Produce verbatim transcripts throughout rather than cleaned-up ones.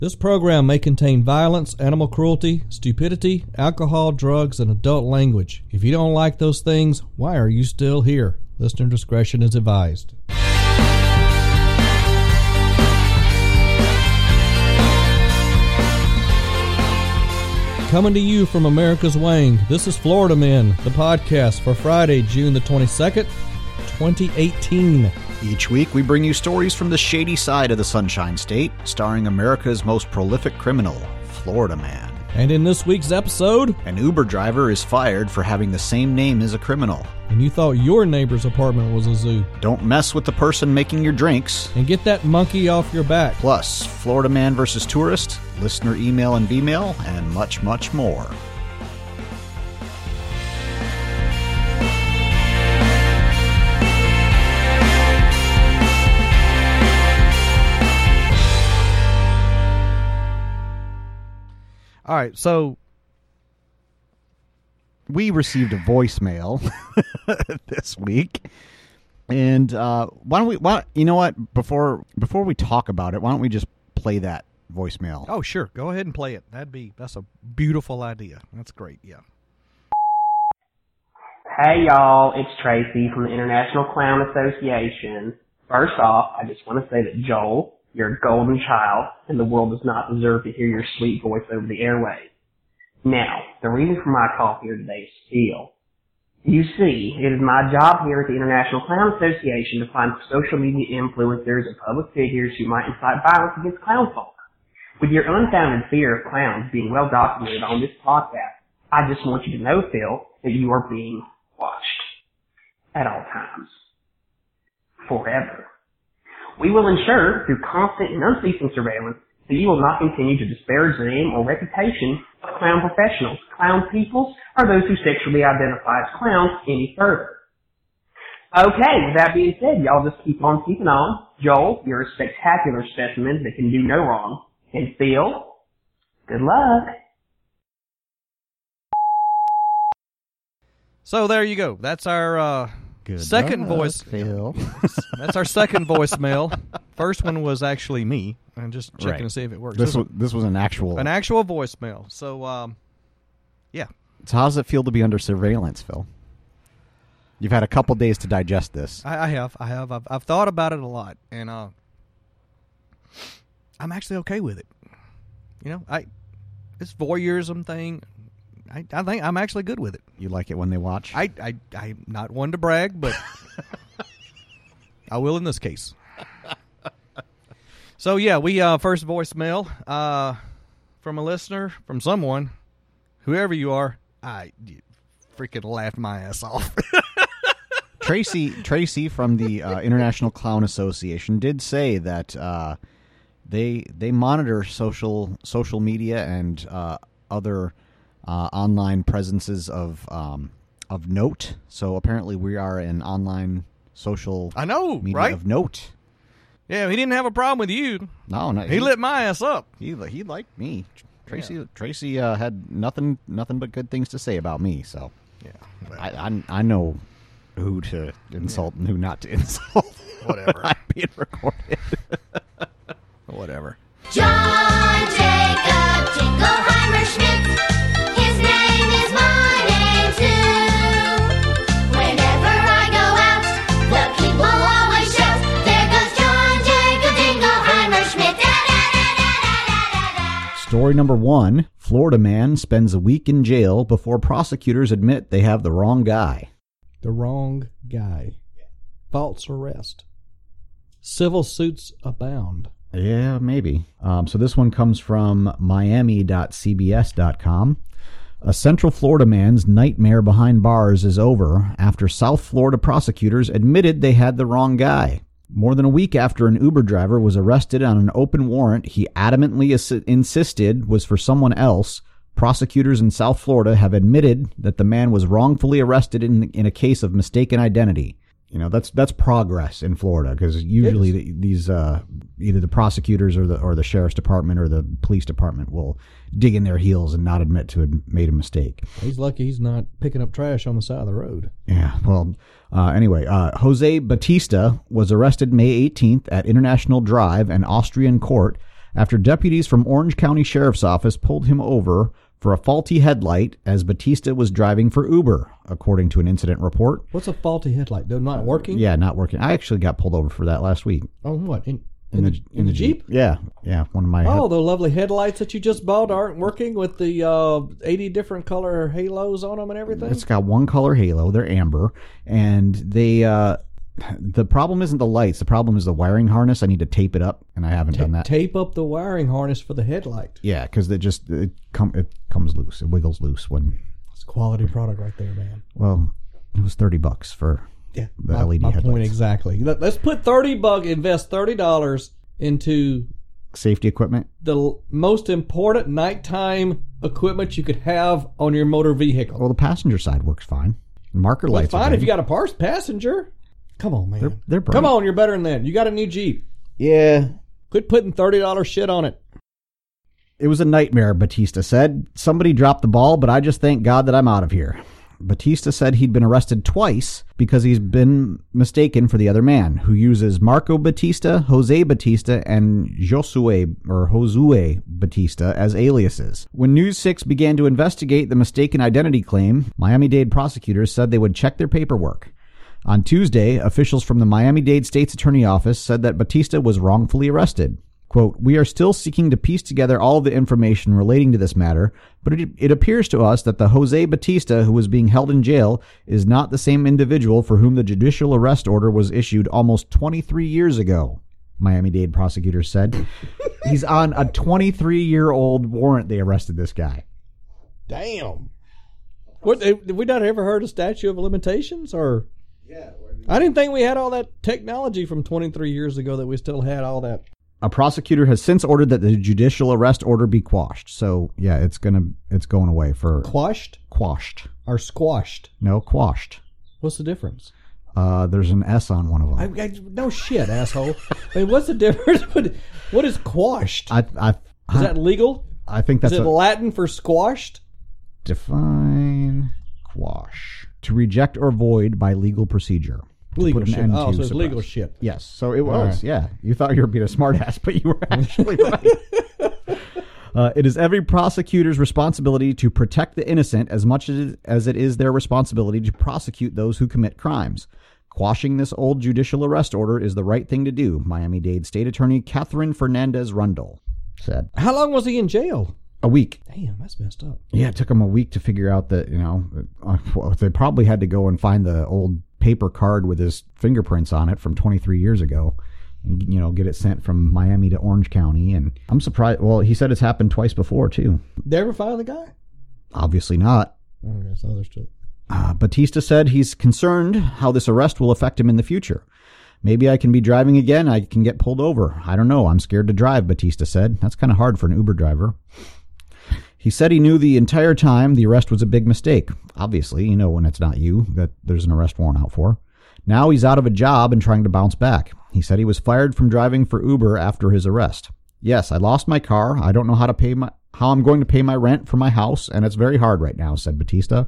This program may contain violence, animal cruelty, stupidity, alcohol, drugs, and adult language. If you don't like those things, why are you still here? Listener discretion is advised. Coming to you from America's Wang, this is Florida Man, the podcast for Friday, June the twenty-second, twenty eighteen. Each week, we bring you stories from the shady side of the Sunshine State, starring America's most prolific criminal, Florida Man. And in this week's episode, an Uber driver is fired for having the same name as a criminal. And you thought your neighbor's apartment was a zoo. Don't mess with the person making your drinks. And get that monkey off your back. Plus, Florida Man versus Tourist, listener email and V-mail, and much, much more. All right, so we received a voicemail this week, and uh, why don't we? Why, you know what? Before before we talk about it, why don't we just play that voicemail? Oh, sure. Go ahead and play it. That'd be that's a beautiful idea. That's great. Yeah. Hey y'all, it's Tracy from the International Clown Association. First off, I just want to say that Joel, you're a golden child, and the world does not deserve to hear your sweet voice over the airwaves. Now, the reason for my call here today is Phil. You see, it is my job here at the International Clown Association to find social media influencers and public figures who might incite violence against clown folk. With your unfounded fear of clowns being well documented on this podcast, I just want you to know, Phil, that you are being watched at all times. Forever. We will ensure, through constant and unceasing surveillance, that you will not continue to disparage the name or reputation of clown professionals, clown peoples, or those who sexually identify as clowns any further. Okay, with that being said, y'all just keep on keeping on. Joel, you're a spectacular specimen that can do no wrong. And Phil, good luck. So there you go. That's our uh, Good second luck, voice. Phil. That's our second voicemail. First one was actually me. I'm just checking Right. to see if it works. This This was this was an actual. an actual voicemail. So, um, yeah. So how does it feel to be under surveillance, Phil? You've had a couple days to digest this. I, I have. I have. I've, I've thought about it a lot, and uh, I'm actually okay with it. You know, I this voyeurism thing, I, I think I'm actually good with it. You like it when they watch? I, I, I'm not one to brag, but I will in this case. So, yeah, we uh, first voicemail uh, from a listener, from someone, whoever you are. I freaking laughed my ass off. Tracy Tracy from the uh, International Clown Association did say that uh, they they monitor social social media and uh, other uh, online presences of um, of note. So apparently we are an online social I know, media right? of note. Yeah, he didn't have a problem with you. No, no, He, lit my ass up. he he liked me. Tracy yeah. Tracy uh, had nothing nothing but good things to say about me. So Yeah, I I, I know who to insult yeah. and who not to insult. Whatever. I'm being recorded. Whatever. John Jacob Jingleheimer Schmidt. His name is my name too. Whenever I go out, the people always shout, there goes John Jacob Jingleheimer Schmidt. Da, da, da, da, da, da, da. Story number one. Florida man spends a week in jail before prosecutors admit they have the wrong guy. The wrong guy. False arrest. Civil suits abound. Yeah, maybe. Um, so this one comes from Miami dot C B S dot com. A Central Florida man's nightmare behind bars is over after South Florida prosecutors admitted they had the wrong guy. More than a week after an Uber driver was arrested on an open warrant he adamantly ass- insisted was for someone else, prosecutors in South Florida have admitted that the man was wrongfully arrested in, in a case of mistaken identity. You know, that's that's progress in Florida, because usually the, these uh, either the prosecutors or the or the sheriff's department or the police department will dig in their heels and not admit to have made a mistake. He's lucky he's not picking up trash on the side of the road. Yeah, well, uh, anyway, uh, Jose Batista was arrested May eighteenth at International Drive, an Austrian court, after deputies from Orange County Sheriff's Office pulled him over for a faulty headlight as Batista was driving for Uber, according to an incident report. What's a faulty headlight? They're not working? Yeah, not working. I actually got pulled over for that last week. Oh, what? In, In, in, the, the, in the Jeep? Yeah, yeah. One of my Oh, the lovely headlights that you just bought aren't working with the uh, eighty different color halos on them and everything? It's got one color halo. They're amber, and they. Uh, the problem isn't the lights. The problem is the wiring harness. I need to tape it up, and I haven't Ta- done that. Tape up the wiring harness for the headlight. Yeah, because it just it come it comes loose. It wiggles loose when. It's a quality product right there, man. Well, it was thirty bucks for Yeah, the my, L E D my headlights. point exactly. Let, let's put thirty bucks, invest thirty dollars into Safety equipment. the l- most important nighttime equipment you could have on your motor vehicle. Well, the passenger side works fine. Marker Well, lights. it's are fine good. if you got a parts passenger. Come on, man. They're, they're bright. Come on, you're better than that. You got a new Jeep. Yeah. Quit putting thirty dollars shit on it. It was a nightmare, Batista said. Somebody dropped the ball, but I just thank God that I'm out of here. Batista said he'd been arrested twice because he's been mistaken for the other man, who uses Marco Batista, Jose Batista, and Josue or Josue Batista as aliases. When News six began to investigate the mistaken identity claim, Miami-Dade prosecutors said they would check their paperwork. On Tuesday, officials from the Miami-Dade State's Attorney Office said that Batista was wrongfully arrested. Quote, "We are still seeking to piece together all of the information relating to this matter, but it, it appears to us that the Jose Batista who was being held in jail is not the same individual for whom the judicial arrest order was issued almost twenty-three years ago," Miami-Dade prosecutors said. He's on a twenty-three-year-old warrant. They arrested this guy. Damn. What, did we not ever heard of statute of limitations? Or yeah, I didn't think we had all that technology from twenty-three years ago that we still had all that. A prosecutor has since ordered that the judicial arrest order be quashed. So, yeah, it's gonna it's going away for Quashed quashed. or squashed? No, quashed. What's the difference? Uh, there's an S on one of them. I, I, no shit, asshole. I mean, what's the difference? What, what is quashed? I I Is that legal? I think Is that's it a, Latin for squashed? define quash to reject or void by legal procedure. To Legal put an shit. end Oh, to so it's suppress. legal shit. Yes, so it was. right. Yeah, you thought you were being a smartass, but you were actually right. Uh, it is every prosecutor's responsibility to protect the innocent as much as as it is their responsibility to prosecute those who commit crimes. Quashing this old judicial arrest order is the right thing to do, Miami-Dade State Attorney Catherine Fernandez-Rundle said. How long was he in jail? A week. Damn, that's messed up. Yeah, it took them a week to figure out that, you know, uh, well, they probably had to go and find the old paper card with his fingerprints on it from twenty-three years ago and, you know, get it sent from Miami to Orange County. And I'm surprised. Well, he said it's happened twice before, too. Did they ever file the guy? Obviously not. Oh, I guess others too. Uh, Batista said he's concerned how this arrest will affect him in the future. Maybe I can be driving again. I can get pulled over. I don't know. I'm scared to drive, Batista said. That's kind of hard for an Uber driver. He said he knew the entire time the arrest was a big mistake. Obviously, you know when it's not you that there's an arrest warrant out for. Now he's out of a job and trying to bounce back. He said he was fired from driving for Uber after his arrest. Yes, I lost my car. I don't know how to pay my how I'm going to pay my rent for my house, and it's very hard right now, said Batista.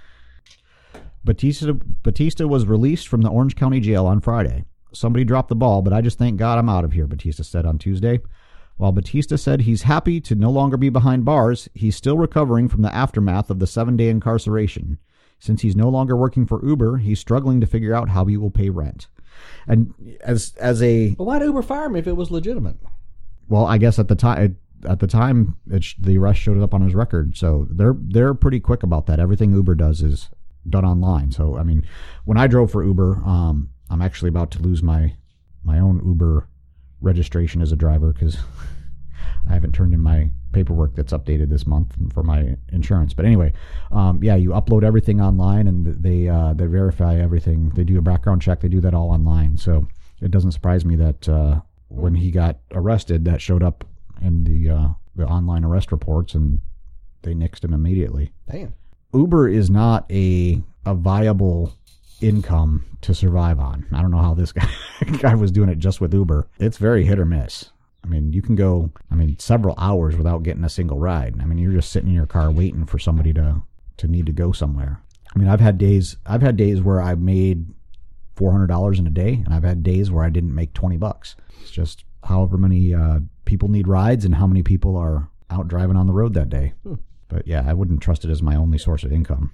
Batista Batista was released from the Orange County Jail on Friday. Somebody dropped the ball, but I just thank God I'm out of here, Batista said on Tuesday. While Batista said he's happy to no longer be behind bars, he's still recovering from the aftermath of the seven-day incarceration. Since he's no longer working for Uber, he's struggling to figure out how he will pay rent. And as as a Well, why'd Uber fire him if it was legitimate? well, I guess at the time at the time it sh- the arrest showed up on his record, so they're they're pretty quick about that. Everything Uber does is done online. So I mean, when I drove for Uber, um, I'm actually about to lose my my own Uber registration as a driver because I haven't turned in my paperwork that's updated this month for my insurance. But anyway, um, yeah, you upload everything online and they uh, they verify everything. They do a background check. They do that all online. So it doesn't surprise me that uh, when he got arrested, that showed up in the uh, the online arrest reports and they nixed him immediately. Damn. Uber is not a a viable income to survive on. I don't know how this guy guy was doing it just with Uber. It's very hit or miss. I mean, you can go, I mean, several hours without getting a single ride. I mean, you're just sitting in your car waiting for somebody to, to need to go somewhere. I mean, I've had days, I've had days where I made four hundred dollars in a day, and I've had days where I didn't make twenty bucks. It's just, however many uh, people need rides and how many people are out driving on the road that day. Hmm. But yeah, I wouldn't trust it as my only source of income.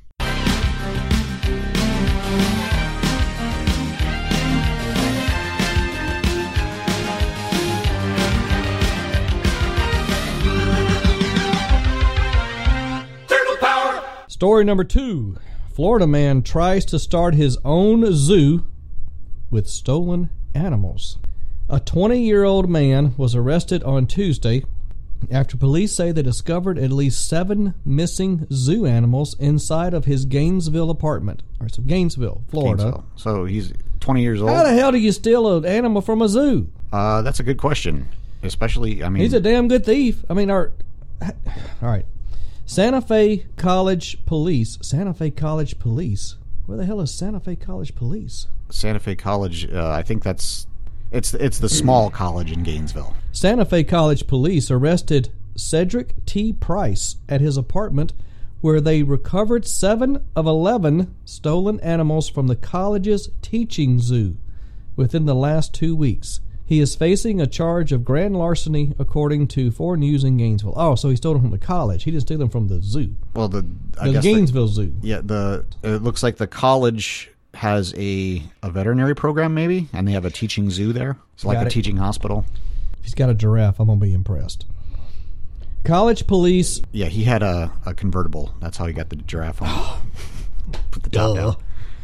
Story number two. Florida man tries to start his own zoo with stolen animals. A twenty-year-old man was arrested on Tuesday after police say they discovered at least seven missing zoo animals inside of his Gainesville apartment. All right, so Gainesville, Florida. Gainesville. So he's twenty years old. How the hell do you steal an animal from a zoo? Uh, that's a good question. Especially, I mean... He's a damn good thief. I mean, our... All right. Santa Fe College Police. Santa Fe College Police? Where the hell is Santa Fe College Police? Santa Fe College, uh, I think that's... It's it's the small college in Gainesville. Santa Fe College Police arrested Cedric T. Price at his apartment where they recovered seven of eleven stolen animals from the college's teaching zoo within the last two weeks. He is facing a charge of grand larceny, according to four News in Gainesville. Oh, so he stole them from the college. He didn't steal them from the zoo. Well, the I the guess Gainesville Zoo. Yeah, the it looks like the college has a a veterinary program, maybe, and they have a teaching zoo there. It's like Got a it. teaching hospital. If he's got a giraffe, I'm gonna be impressed. College police. Yeah, he had a, a convertible. That's how he got the giraffe on. Put the top down.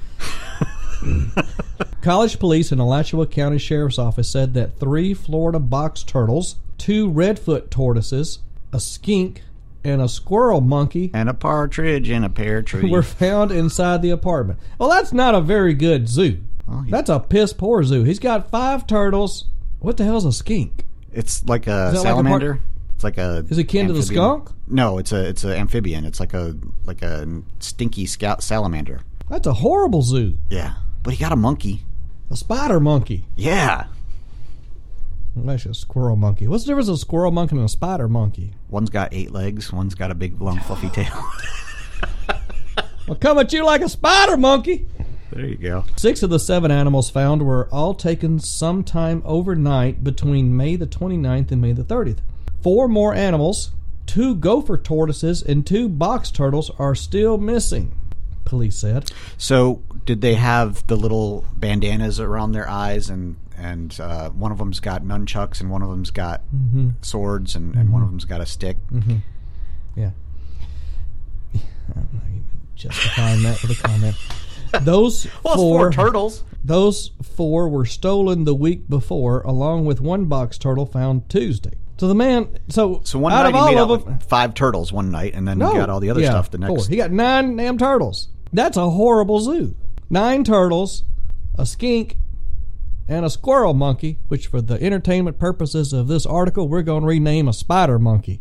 College police in Alachua County Sheriff's Office said that three Florida box turtles, two redfoot tortoises, a skink, and a squirrel monkey And a partridge in a pear tree. were found inside the apartment. Well, that's not a very good zoo. Well, he- That's a piss poor zoo. He's got five turtles. What the hell's a skink? It's like a Is that like a salamander. part- it's like a. Is it kin to the amphibian. skunk? No, it's a it's an amphibian. It's like a like a stinky scout salamander. That's a horrible zoo. Yeah, but he got a monkey. A spider monkey. Yeah, Well, that's a squirrel monkey. What's the difference of a squirrel monkey and a spider monkey? one's got eight legs. One's got a big long fluffy tail. Well, come at you like a spider monkey. There you go. Six of the seven animals found were all taken sometime overnight between May the twenty-ninth and May the thirtieth. Four more animals, two gopher tortoises, and two box turtles are still missing, police said. So, did they have the little bandanas around their eyes, and and uh, one of them's got nunchucks, and one of them's got Mm-hmm. swords, and, and one of them's got a stick? Mm-hmm. Yeah. I'm not even justifying that with a comment. Those Well, it's four, four turtles. Those four were stolen the week before, along with one box turtle found Tuesday. So the man, so, So one out night of he all made of out them, with five turtles one night, and then no, he got all the other yeah, stuff the next. four. He got nine damn turtles. That's a horrible zoo. Nine turtles, a skink, and a squirrel monkey, which for the entertainment purposes of this article, we're going to rename a spider monkey.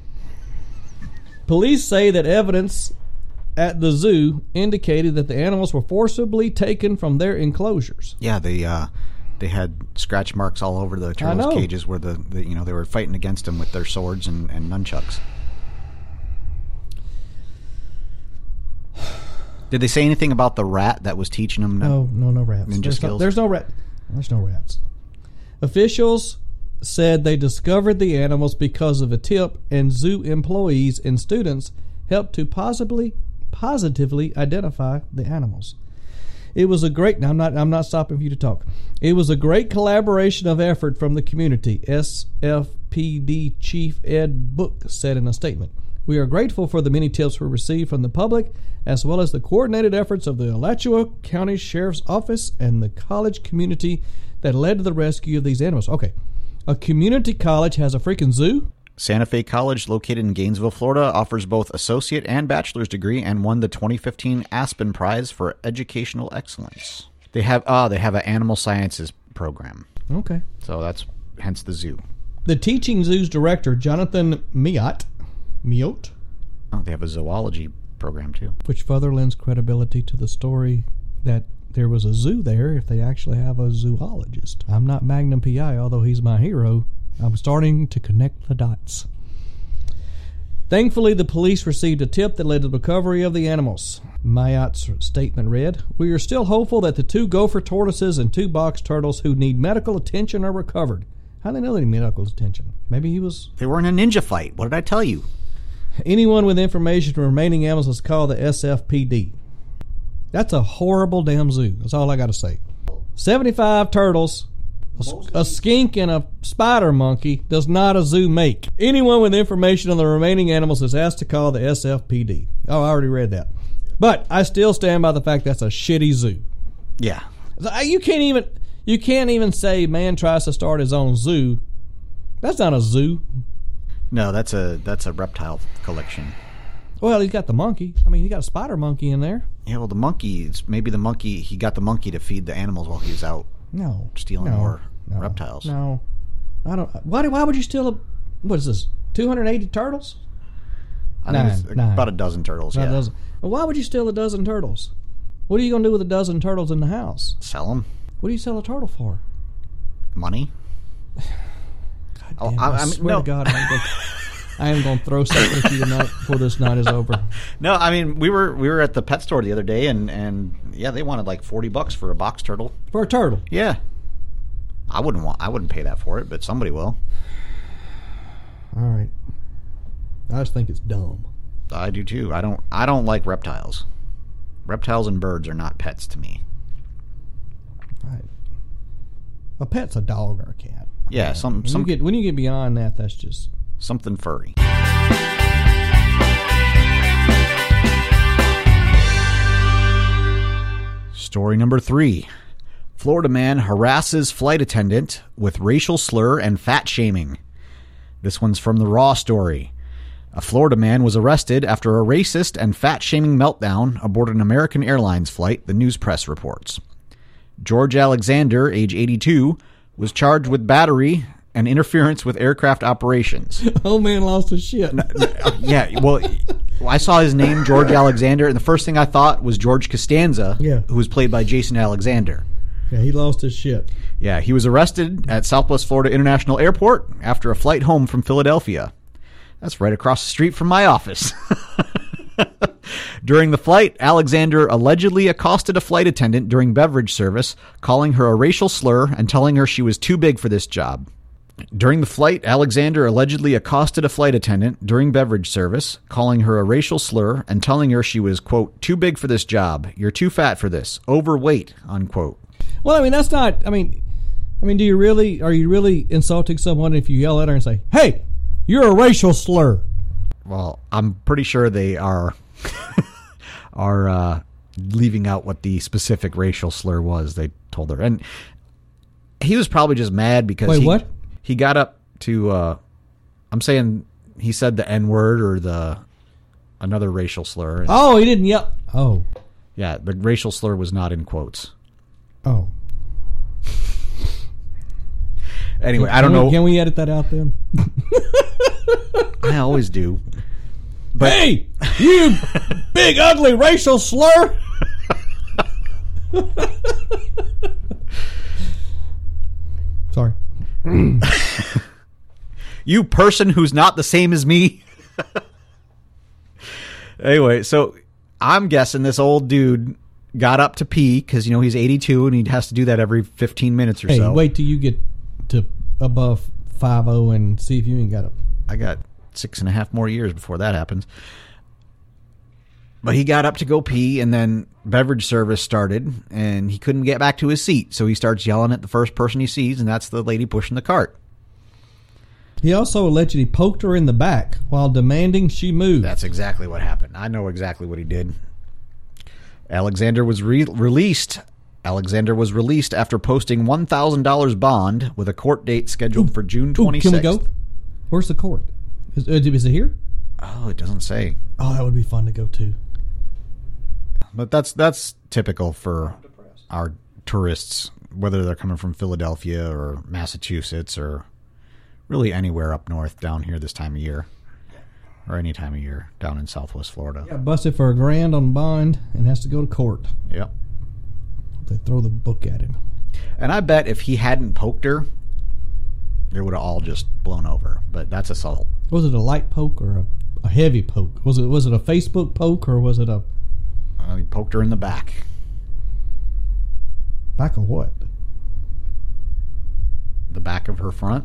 Police say that evidence at the zoo indicated that the animals were forcibly taken from their enclosures. Yeah, they uh, they had scratch marks all over the know. turtles' cages where the, the you know they were fighting against them with their swords and, and nunchucks. Did they say anything about the rat that was teaching them? No, no, no rats. Ninja there's, no, skills? there's no rat. There's no rats. Officials said they discovered the animals because of a tip, and zoo employees and students helped to possibly, positively identify the animals. It was a great. Now I'm not. I'm not stopping for you to talk. It was a great collaboration of effort from the community. S F P D Chief Ed Book said in a statement. We are grateful for the many tips we received from the public, as well as the coordinated efforts of the Alachua County Sheriff's Office and the college community that led to the rescue of these animals. Okay, a community college has a freaking zoo? Santa Fe College, located in Gainesville, Florida, offers both associate and bachelor's degree and won the twenty fifteen Aspen Prize for Educational Excellence. They have ah, they have an animal sciences program, Okay. so that's hence the zoo. The teaching zoo's director, Jonathan Miot, Miot, Oh, they have a zoology program too. which further lends credibility to the story that there was a zoo there if they actually have a zoologist. I'm not Magnum P I, although he's my hero. I'm starting to connect the dots. Thankfully, the police received a tip that led to the recovery of the animals. Mayot's statement read, "We are still hopeful that the two gopher tortoises and two box turtles who need medical attention are recovered. How do they know they need medical attention? Maybe he was... They were in a ninja fight. What did I tell you? Anyone with information from remaining animals is called the S F P D. That's a horrible damn zoo. That's all I got to say. seventy-five turtles, a, a skink, and a spider monkey does not a zoo make. Anyone with information on the remaining animals is asked to call the S F P D. Oh, I already read that. But I still stand by the fact that's a shitty zoo. Yeah. You can't even you can't even say man tries to start his own zoo. That's not a zoo. No, that's a that's a reptile collection. Well, he's got the monkey. I mean, he got a spider monkey in there. Yeah, well, the monkey, it's maybe the monkey, he got the monkey to feed the animals while he was out No. stealing no, more no, reptiles. No. I don't. Why, why would you steal a, what is this, two hundred eighty turtles? I Nine, think it's nine. about a dozen turtles, Not yeah. a dozen. Well, why would you steal a dozen turtles? What are you going to do with a dozen turtles in the house? Sell them. What do you sell a turtle for? Money. God Oh, damn, I- I, I mean, swear no. to God, I'm gonna, I am going to throw something at you tonight before this night is over. No, I mean, we were we were at the pet store the other day, and, and yeah, they wanted like forty bucks for a box turtle. For a turtle. Yeah. I wouldn't want, I wouldn't pay that for it, but somebody will. All right. I just think it's dumb. I do too. I don't I don't like reptiles. Reptiles and birds are not pets to me. Right. A pet's a dog or a cat. Yeah, some When, some you get, when you get beyond that, that's just... something furry. Story number three. Florida man harasses flight attendant with racial slur and fat shaming. This one's from the Raw story. A Florida man was arrested after a racist and fat-shaming meltdown aboard an American Airlines flight, the news press reports. George Alexander, age eighty-two, was charged with battery and interference with aircraft operations. Old man lost his shit. Yeah, well, I saw his name, George Alexander, and the first thing I thought was George Costanza, Yeah. who was played by Jason Alexander. Yeah, he lost his shit. Yeah, he was arrested at Southwest Florida International Airport after a flight home from Philadelphia. That's right across the street from my office. During the flight, Alexander allegedly accosted a flight attendant during beverage service, calling her a racial slur and telling her she was too big for this job. During the flight, Alexander allegedly accosted a flight attendant during beverage service, calling her a racial slur and telling her she was, quote, too big for this job. You're too fat for this. Overweight, unquote. Well, I mean, that's not... I mean, I mean, do you really... Are you really insulting someone if you yell at her and say, hey, you're a racial slur? Well, I'm pretty sure they are are uh, leaving out what the specific racial slur was they told her. And he was probably just mad because Wait, he, what? he got up to, uh, I'm saying he said the N-word or the another racial slur. And, Oh, he didn't yell... Oh. yeah, the racial slur was not in quotes. Oh. Anyway, I don't Can we- know. Can we edit that out then? I always do. But Hey, you big ugly racial slur! Sorry. you person who's not the same as me. Anyway, so I'm guessing this old dude got up to pee because, you know, he's eighty-two and he has to do that every fifteen minutes or Hey, so. wait till you get to above five oh and see if you ain't got a... I got six and a half more years before that happens. But he got up to go pee, and then beverage service started, and he couldn't get back to his seat. So he starts yelling at the first person he sees, and that's the lady pushing the cart. He also allegedly poked her in the back while demanding she move. That's exactly what happened. I know exactly what he did. Alexander was re- released. Alexander was released after posting one thousand dollars bond with a court date scheduled Ooh, for June Ooh, twenty-sixth. can we go? Where's the court? Is, uh, is it here? Oh, it doesn't say. Oh, that would be fun to go to. But that's that's typical for our tourists, whether they're coming from Philadelphia or Massachusetts or really anywhere up north down here this time of year. Or any time of year down in Southwest Florida. Got busted for a grand on bond and has to go to court. Yep. They throw the book at him. And I bet if he hadn't poked her, it would have all just blown over. But that's assault. Was it a light poke or a, a heavy poke? Was it was it a Facebook poke or was it a Uh, he poked her in the back. back of what? the back of her front.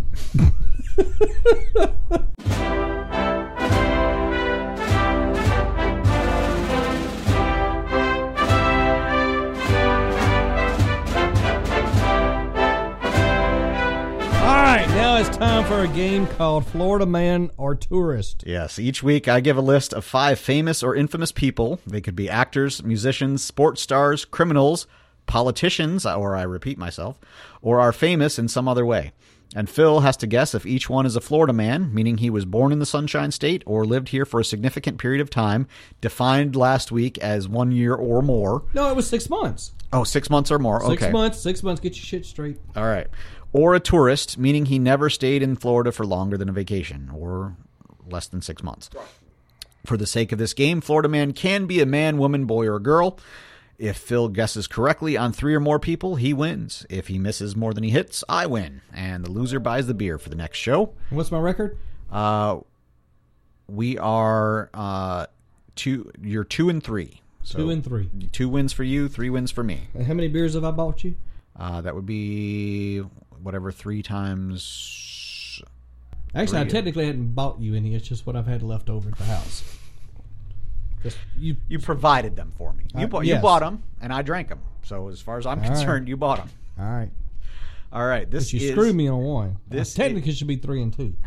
All right, now it's time for a game called Florida Man or Tourist. Yes, each week I give a list of five famous or infamous people. They could be actors, musicians, sports stars, criminals, politicians, or I repeat myself, or are famous in some other way. And Phil has to guess if each one is a Florida man, meaning he was born in the Sunshine State or lived here for a significant period of time, defined last week as one year or more. No, it was six months. Oh, six months or more. Six Okay. months. Six months. Get your shit straight. All right. Or a tourist, meaning he never stayed in Florida for longer than a vacation, or less than six months. For the sake of this game, Florida Man can be a man, woman, boy, or girl. If Phil guesses correctly on three or more people, he wins. If he misses more than he hits, I win. And the loser buys the beer for the next show. What's my record? Uh, we are uh, two. You're two and three. So Two and three. Two wins for you, three wins for me. And how many beers have I bought you? Uh, that would be whatever three times. Actually, I Three. technically hadn't bought you any. It's just what I've had left over at the house. Just you. You provided them for me. You Uh, bought. yes. You bought them, and I drank them. So as far as I'm All concerned, right. you bought them. All right. All right. This But you is screwed me on one. this This technically should be three and two.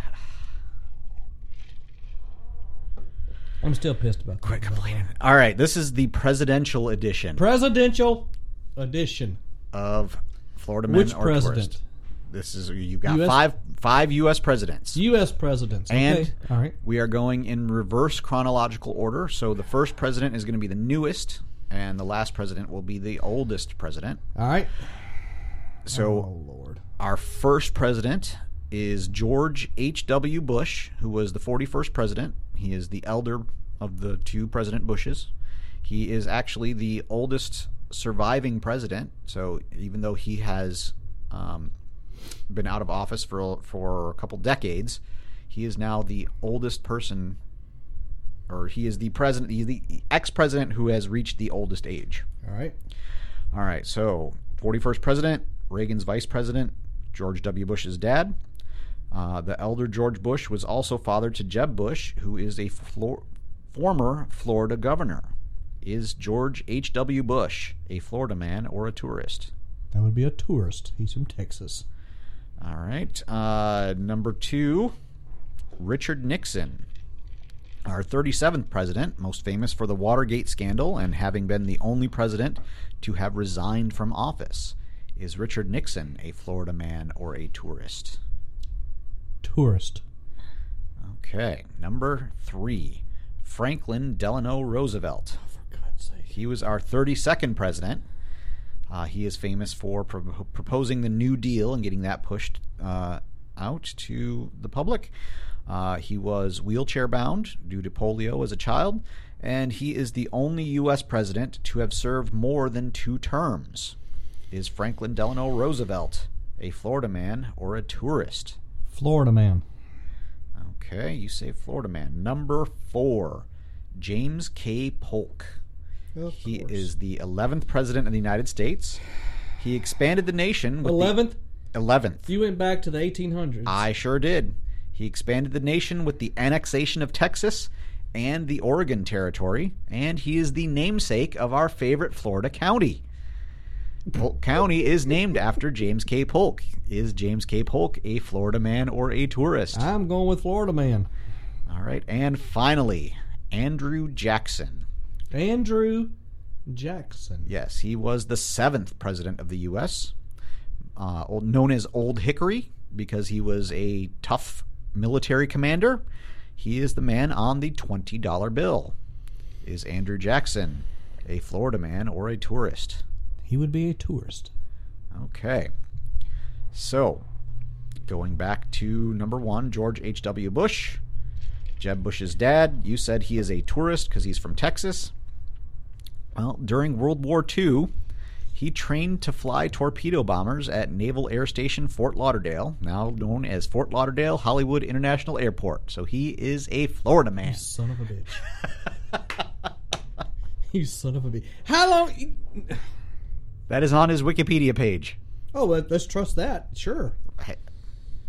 I'm still pissed about that. Quit complaining. All right. This is the presidential edition Presidential edition. of Florida Men Which or president? Tourist. This is you got U S five five U S presidents. U S presidents. Okay. And all right. we are going in reverse chronological order. So the first president is going to be the newest, and the last president will be the oldest president. All right. So Oh Lord. our first president is George H W. Bush, who was the forty-first president. He is the elder of the two President Bushes. He is actually the oldest surviving president. So even though he has um, been out of office for for a couple decades, he is now the oldest person, or he is the president, he's the ex-president who has reached the oldest age. All right. All right, so forty-first president, Reagan's vice president, George W. Bush's dad. Uh, the elder George Bush was also father to Jeb Bush, who is a Flor- former Florida governor. Is George H W. Bush a Florida man or a tourist? That would be a tourist. He's from Texas. All right. Uh, number two, Richard Nixon. Our thirty-seventh president, most famous for the Watergate scandal and having been the only president to have resigned from office. Is Richard Nixon a Florida man or a tourist? Tourist. Okay. Number three, Franklin Delano Roosevelt. For God's sake. He was our thirty-second president. Uh, he is famous for pro- proposing the New Deal and getting that pushed uh, out to the public. Uh, he was wheelchair bound due to polio as a child, and he is the only U S president to have served more than two terms. Is Franklin Delano Roosevelt a Florida man or a tourist? Florida man. Okay, you say Florida man. Number four, James K. Polk. Of He course. is the eleventh president of the United States. He expanded the nation with eleventh. the eleventh. You went back to the eighteen hundreds. I sure did. He expanded the nation with the annexation of Texas and the Oregon Territory, and he is the namesake of our favorite Florida county. Polk County is named after James K. Polk. Is James K. Polk a Florida man or a tourist? I'm going with Florida man. All right. And finally, Andrew Jackson. Andrew Jackson. Yes, he was the seventh president of the U S, uh, old- known as Old Hickory because he was a tough military commander. He is the man on the twenty dollar bill. Is Andrew Jackson a Florida man or a tourist? He would be a tourist. Okay. So, going back to number one, George H W. Bush, Jeb Bush's dad. You said he is a tourist because he's from Texas. Well, during World War Two, he trained to fly torpedo bombers at Naval Air Station Fort Lauderdale, now known as Fort Lauderdale Hollywood International Airport. So he is a Florida man. You son of a bitch. You son of a bitch. How long? That is on his Wikipedia page. Oh, let, let's trust that. Sure.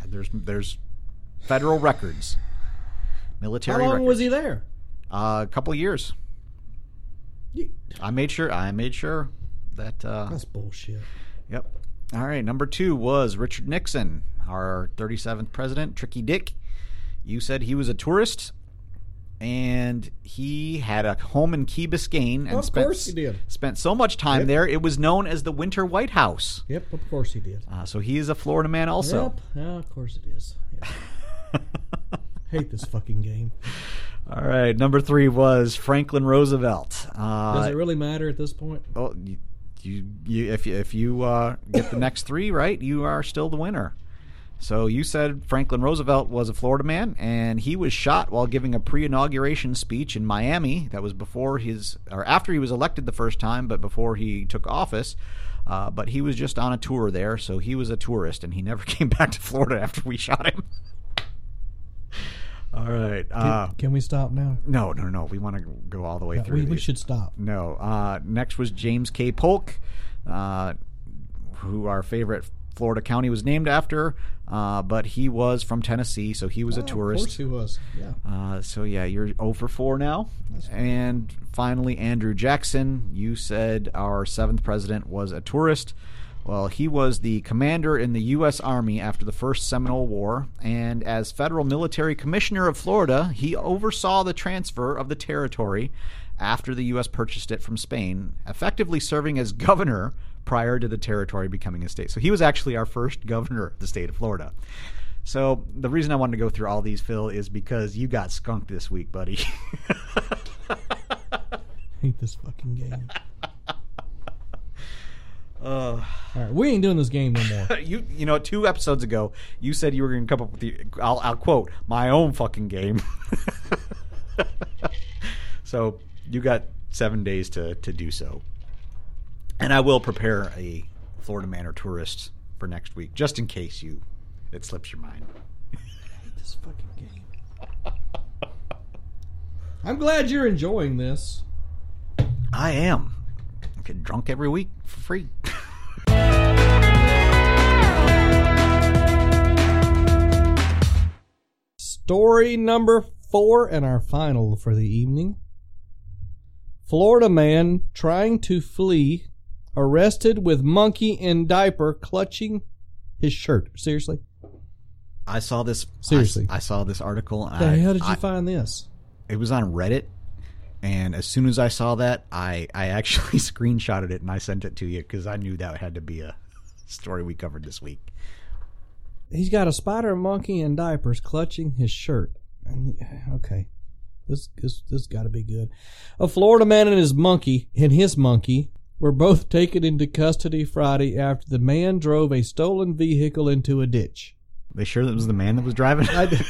There's there's federal records, military. How long records. was he there? Uh, a couple of years. You- I made sure. I made sure that. Uh, That's bullshit. Yep. All right. Number two was Richard Nixon, our thirty-seventh president, Tricky Dick. You said he was a tourist, and he had a home in Key Biscayne, and Well, of spent course he did. spent so much time Yep. there. It was known as the Winter White House. Yep, of course he did. Uh, so he is a Florida man, also. Yep, yeah, of course it is. Yeah. Hate this fucking game. All right. Number three was Franklin Roosevelt. Uh, Does it really matter at this point? Oh, you, you, you if you, if you uh, get the next three right, you are still the winner. So you said Franklin Roosevelt was a Florida man, and he was shot while giving a pre-inauguration speech in Miami. That was before his, or after he was elected the first time, but before he took office. Uh, but he was just on a tour there, so he was a tourist, and he never came back to Florida after we shot him. All right. Can, Uh, can we stop now? no, no, no. We want to go all the way Yeah, through. we, we these. should stop. No. Uh, next was James K. Polk, uh, who our favorite Florida county was named after, uh, but he was from Tennessee, so he was Oh, a tourist. Of course he was. Yeah. Uh, so yeah, you're zero for four now. And finally, Andrew Jackson. You said our seventh president was a tourist. Well, he was the commander in the U S Army after the First Seminole War, and as federal military commissioner of Florida, he oversaw the transfer of the territory after the U S purchased it from Spain, effectively serving as governor prior to the territory becoming a state. So he was actually our first governor of the state of Florida. So the reason I wanted to go through all these, Phil, is because you got skunked this week, buddy. Hate this fucking game. uh, All right, we ain't doing this game no more. you you know, two episodes ago, you said you were going to come up with the, I'll, I'll quote, my own fucking game. So you got seven days to, to do so. And I will prepare a Florida man or tourist for next week, just in case you it slips your mind. I hate this fucking game. I'm glad you're enjoying this. I am. I get drunk every week for free. Story number four and our final for the evening. Florida man trying to flee, arrested with monkey in diaper clutching his shirt. Seriously? I saw this. Seriously. I, I saw this article. How the I, hell did you I, find this? It was on Reddit, and as soon as I saw that, I, I actually screenshotted it and I sent it to you because I knew that had to be a story we covered this week. He's got a spider monkey in diapers clutching his shirt. And, okay. This this this got to be good. A Florida man and his monkey and his monkey were both taken into custody Friday after the man drove a stolen vehicle into a ditch. They sure that was the man that was driving? I did.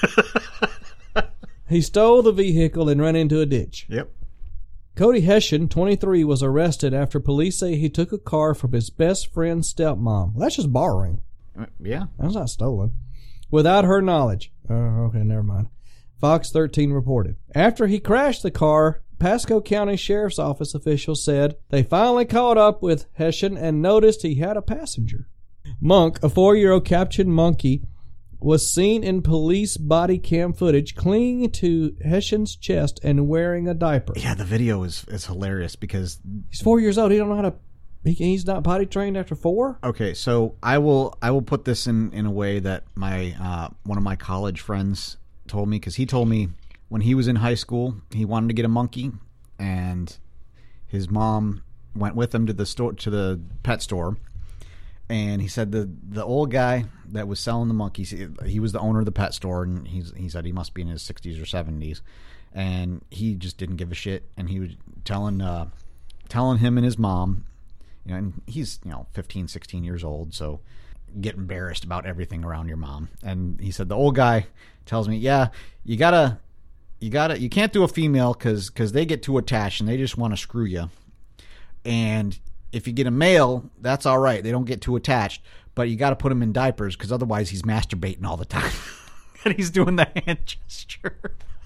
He stole the vehicle and ran into a ditch. Yep. Cody Hessian, twenty-three, was arrested after police say he took a car from his best friend's stepmom. Well, that's just borrowing. Uh, Yeah. That's not stolen. Without her knowledge. Oh, okay, never mind. Fox thirteen reported. After he crashed the car, Pasco County Sheriff's Office officials said they finally caught up with Hessian and noticed he had a passenger. Monk, a four-year-old captured monkey, was seen in police body cam footage clinging to Hessian's chest and wearing a diaper. Yeah, the video is, is hilarious because... He's four years old. He don't know how to... He, he's not potty trained after four? Okay, so I will I will put this in, in a way that my uh, one of my college friends told me, because he told me when he was in high school he wanted to get a monkey, and his mom went with him to the store to the pet store, and he said the the old guy that was selling the monkeys, he, he was the owner of the pet store, and he's he said he must be in his sixties or seventies, and he just didn't give a shit, and he was telling uh, telling him and his mom, you know, and he's, you know, fifteen, sixteen years old, so get embarrassed about everything around your mom. And he said the old guy tells me, yeah, you gotta, you gotta, you can't do a female because because they get too attached and they just want to screw you. And if you get a male, that's all right. They don't get too attached, but you got to put him in diapers because otherwise he's masturbating all the time. And he's doing the hand gesture.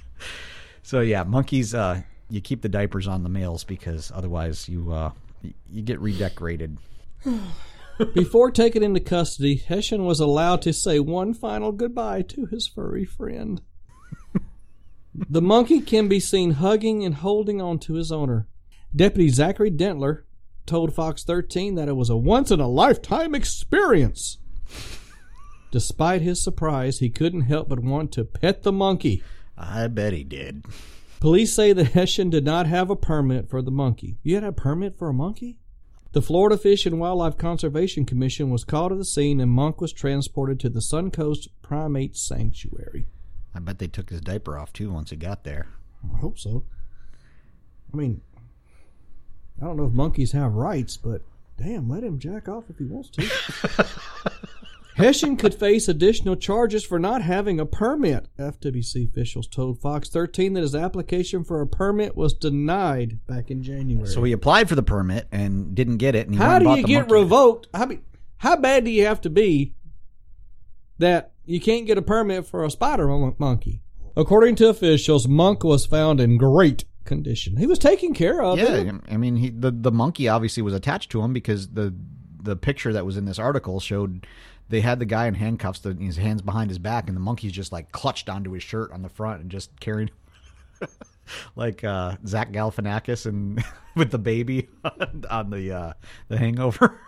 So yeah, monkeys, uh, you keep the diapers on the males because otherwise you uh, you get redecorated. Before taken into custody, Hessian was allowed to say one final goodbye to his furry friend. The monkey can be seen hugging and holding on to his owner. Deputy Zachary Dentler told Fox thirteen that it was a once-in-a-lifetime experience. Despite his surprise, he couldn't help but want to pet the monkey. I bet he did. Police say that Hessian did not have a permit for the monkey. You had a permit for a monkey? The Florida Fish and Wildlife Conservation Commission was called to the scene and Monk was transported to the Suncoast Primate Sanctuary. I bet they took his diaper off, too, once he got there. I hope so. I mean, I don't know if monkeys have rights, but damn, let him jack off if he wants to. Hessian could face additional charges for not having a permit. F W C officials told Fox thirteen that his application for a permit was denied back in January. So he applied for the permit and didn't get it. And he how went and do bought you the get monkey. revoked? I mean, how bad do you have to be that you can't get a permit for a spider mon- monkey? According to officials, Monk was found in great condition. He was taken care of. Yeah, I mean, he, the the monkey obviously was attached to him because the the picture that was in this article showed they had the guy in handcuffs, the, his hands behind his back, and the monkey's just like clutched onto his shirt on the front and just carrying like uh, Zach Galifianakis and with the baby on the uh, the Hangover.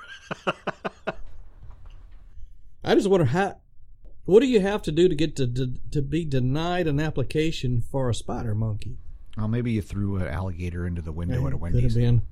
I just wonder how. What do you have to do to get to to, to be denied an application for a spider monkey? Well, maybe you threw an alligator into the window Yeah, at a could have Wendy's. been.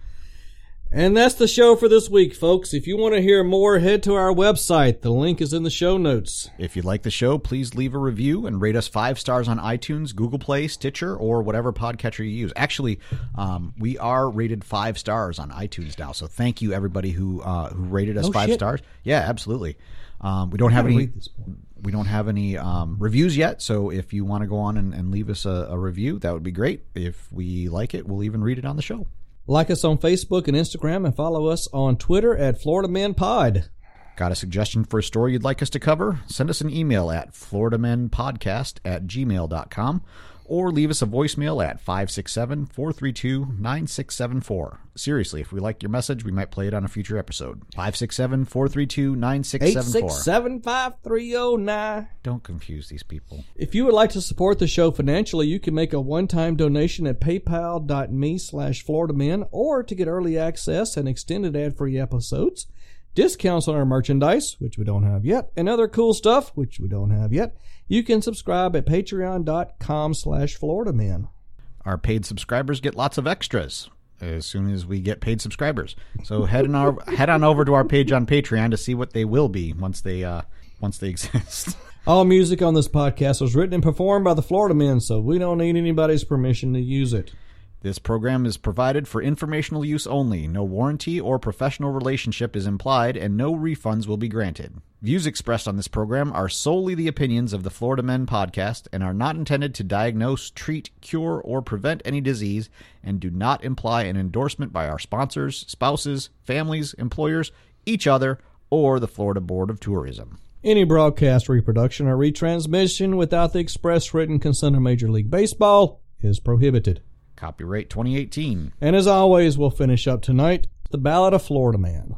And that's the show for this week, folks. If you want to hear more, head to our website. The link is in the show notes. If you like the show, please leave a review and rate us five stars on iTunes, Google Play, Stitcher, or whatever podcatcher you use. Actually, um, we are rated five stars on iTunes now, so thank you everybody who uh, who rated us Oh, five shit. stars. Yeah, absolutely. Um, we don't have gotta any. read this one. We don't have any um, reviews yet, so if you want to go on and, and leave us a, a review, that would be great. If we like it, we'll even read it on the show. Like us on Facebook and Instagram, and follow us on Twitter at Florida Man Pod. Got a suggestion for a story you'd like us to cover? Send us an email at floridamenpodcast at gmail dot com or leave us a voicemail at five six seven, four three two, nine six seven four. Seriously, if we like your message, we might play it on a future episode. five six seven, four three two, nine six eight seven four. six seven, five three zero nine. Don't confuse these people. If you would like to support the show financially, you can make a one-time donation at paypal.me slash floridamen, or to get early access and extended ad-free episodes, discounts on our merchandise, which we don't have yet, and other cool stuff, which we don't have yet, you can subscribe at patreon.com slash floridamen. Our paid subscribers get lots of extras as soon as we get paid subscribers. So head on our, head on over to our page on Patreon to see what they will be once they uh, once they exist. All music on this podcast was written and performed by the Florida Men, so we don't need anybody's permission to use it. This program is provided for informational use only. No warranty or professional relationship is implied, and no refunds will be granted. Views expressed on this program are solely the opinions of the Florida Men Podcast and are not intended to diagnose, treat, cure, or prevent any disease, and do not imply an endorsement by our sponsors, spouses, families, employers, each other, or the Florida Board of Tourism. Any broadcast, reproduction, or retransmission without the express written consent of Major League Baseball is prohibited. Copyright twenty eighteen. And as always, we'll finish up tonight, the Ballad of Florida Man.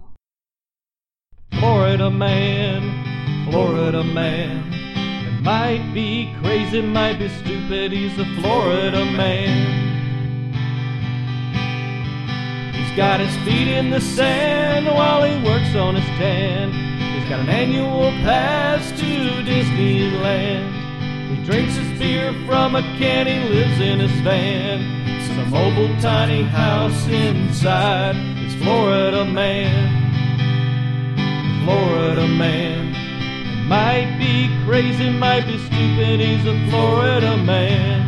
Florida man, Florida man. It might be crazy, might be stupid, he's a Florida man. He's got his feet in the sand while he works on his tan. He's got an annual pass to Disneyland. He drinks his beer from a can, he lives in his van. Some mobile tiny house inside his Florida man. Florida man. It might be crazy, might be stupid, he's a Florida man.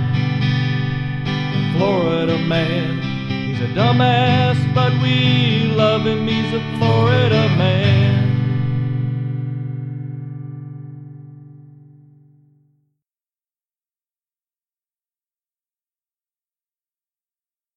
Florida man. He's a dumbass, but we love him, he's a Florida man.